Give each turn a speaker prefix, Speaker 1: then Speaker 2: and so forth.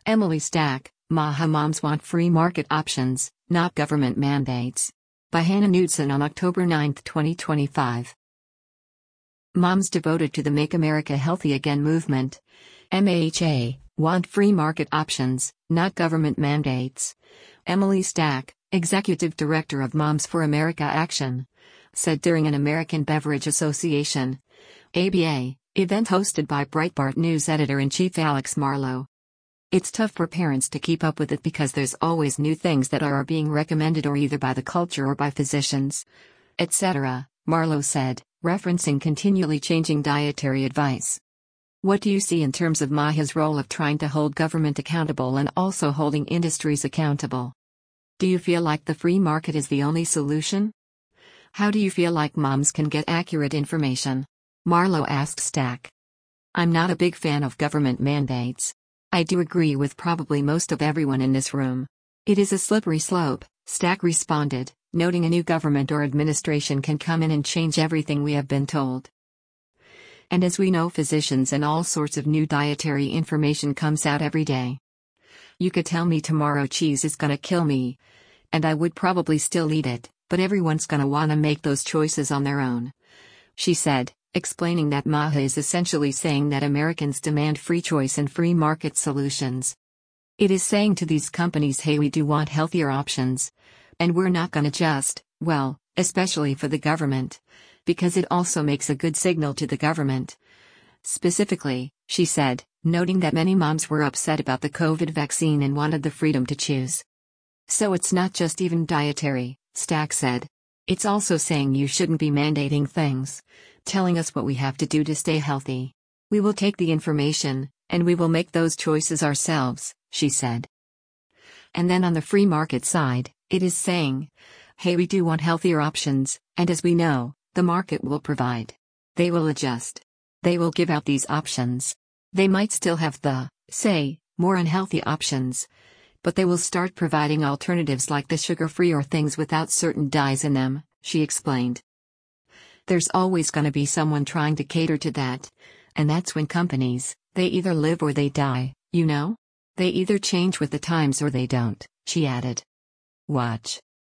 Speaker 1: Emily Stack, MAHA moms want free market options, not government mandates. By Hannah Knudsen on October 9, 2025. Moms devoted to the Make America Healthy Again movement, MAHA, want free market options, not government mandates. Emily Stack, Executive Director of Moms for America Action, said during an American Beverage Association (ABA) event hosted by Breitbart News editor-in-chief Alex Marlow. It's tough for parents to keep up with it because there's always new things that are being recommended or either by the culture or by physicians, etc., Marlow said, referencing continually changing dietary advice. What do you see in terms of MAHA's role of trying to hold government accountable and also holding industries accountable? Do you feel like the free market is the only solution? How do you feel like moms can get accurate information? Marlow asked Stack. I'm not a big fan of government mandates. I do agree with probably most of everyone in this room. It is a slippery slope, Stack responded, noting a new government or administration can come in and change everything we have been told. And as we know, physicians and all sorts of new dietary information comes out every day. You could tell me tomorrow cheese is gonna kill me, and I would probably still eat it, but everyone's gonna wanna make those choices on their own, she said, explaining that MAHA is essentially saying that Americans demand free choice and free market solutions. It is saying to these companies, hey, we do want healthier options. And we're not gonna just, well, especially for the government, because it also makes a good signal to the government. Specifically, she said, noting that many moms were upset about the COVID vaccine and wanted the freedom to choose. So it's not just even dietary, Stack said. It's also saying you shouldn't be mandating things, telling us what we have to do to stay healthy. We will take the information, and we will make those choices ourselves, she said. And then on the free market side, it is saying, hey, we do want healthier options, and as we know, the market will provide. They will adjust. They will give out these options. They might still have the, say, more unhealthy options, but they will start providing alternatives like the sugar-free or things without certain dyes in them, she explained. There's always going to be someone trying to cater to that, and that's when companies, they either live or they die, you know? They either change with the times or they don't, she added. Watch.